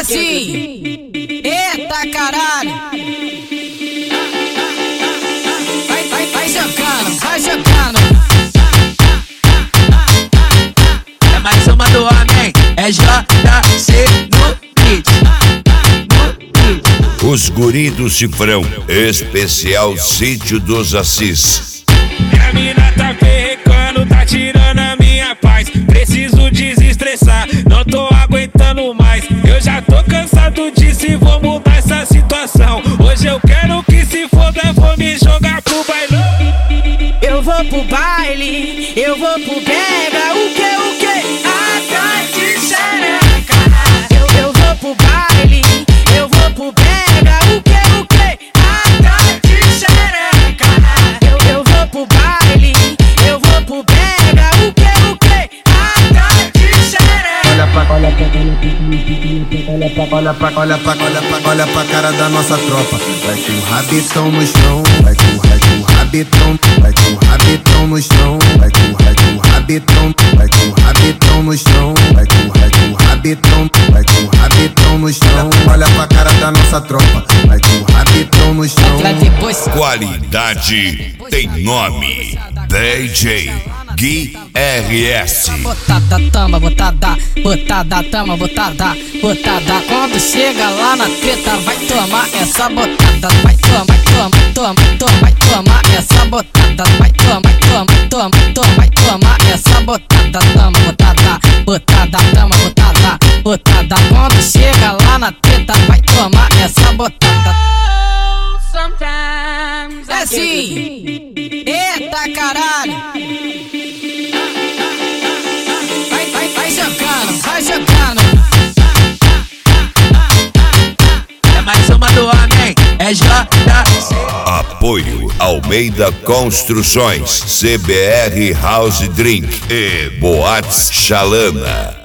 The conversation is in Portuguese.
assim. Eita caralho. Vai jogando, vai jogando. É mais uma do homem, é JC no beat. Os guri do Cifrão, especial Sítio dos Assis. Minha mina tá perrecando, tá tirando a minha paz. Preciso desestressar, não tô aguentando mais. Eu já tô cansado disso e vou mudar essa situação. Hoje eu quero que se foda, vou me jogar pro bailão. Eu vou pro baile, eu vou pro pega. O que? Atrás de xereca. Eu vou pro baile, eu vou pro pega. O que? Atrás de xereca. Eu vou pro baile, eu vou pro pega. O que? Atrás de xereca. Olha pra cara da nossa tropa. Vai com o rabitão no chão, vai com o rabitão, vai com o rabitão no chão, vai com o rabitão, vai com o rabitão no chão, vai com o rabitão, vai com o rabitão no chão. Olha pra cara da nossa tropa, vai com o rabitão no chão. Qualidade tem nome. DJ Gui RS. Botada tama, botada tama, botada. Quando chega lá na treta, vai tomar essa botada. Vai tomar essa botada. Vai tomar essa botada. Tama, botada tama, botada. Quando chega lá na treta, vai tomar essa botada. É assim. Eita caralho. Vai jogando, vai jogando. É mais uma do homem, é JC. Apoio Almeida Construções, CBR House Drink e Boates Chalana.